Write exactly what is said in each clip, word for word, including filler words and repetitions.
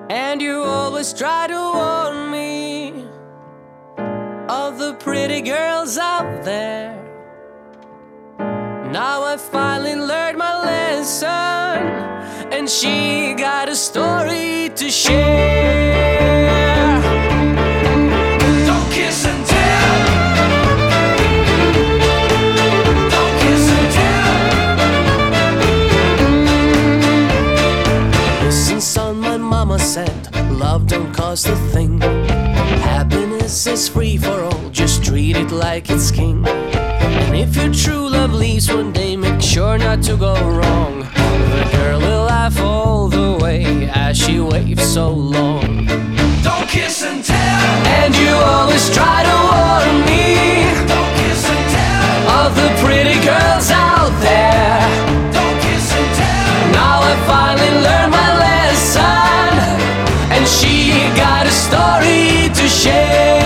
And you always try to warn me of the pretty girls out there. Now I finally learned my lesson, and she got a story to share. Don't kiss and tell. Don't kiss and tell. Listen, son, my mama said, love don't cost a thing. Happiness is free for all, just treat it like it's king. And if your true love leaves one day, make sure not to go wrong. The girl will laugh all the way as she waves so long. Don't kiss and tell. And you always try to warn me. Don't kiss and tell. Of the pretty girls out there. Don't kiss and tell. Now I finally learned my lesson, and she got a story to share.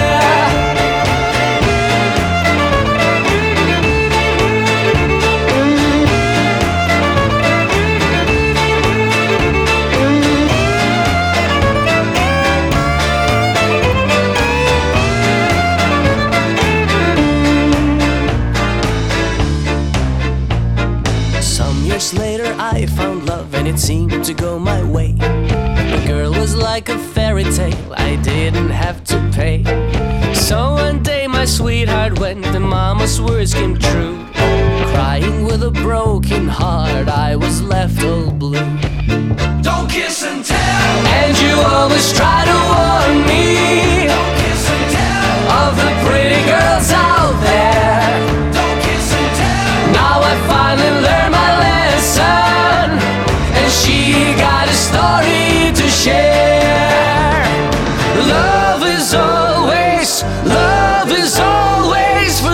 Later I found love, and it seemed to go my way. The girl was like a fairy tale, I didn't have to pay. So one day my sweetheart went, and mama's words came true. Crying with a broken heart, I was left all blue. Don't kiss and tell. And you always try to warn me. Don't kiss and tell. Of the pretty girls out there. Don't kiss and tell. Now I finally learned my lesson, and she got a story to share. Love is always, love is always for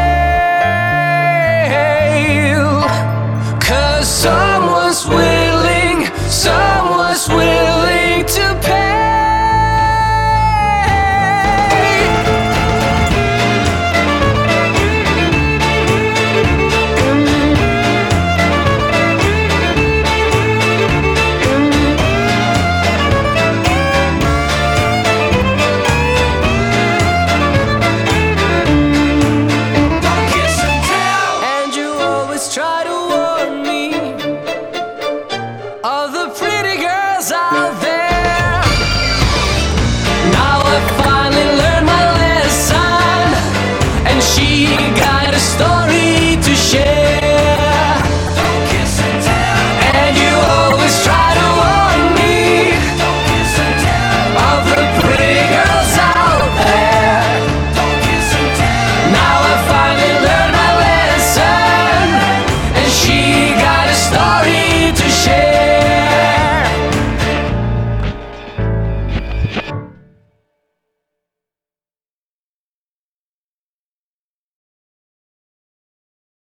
sale. 'Cause someone's willing, someone's willing to pay. Try to warn me of the pretty girls out there.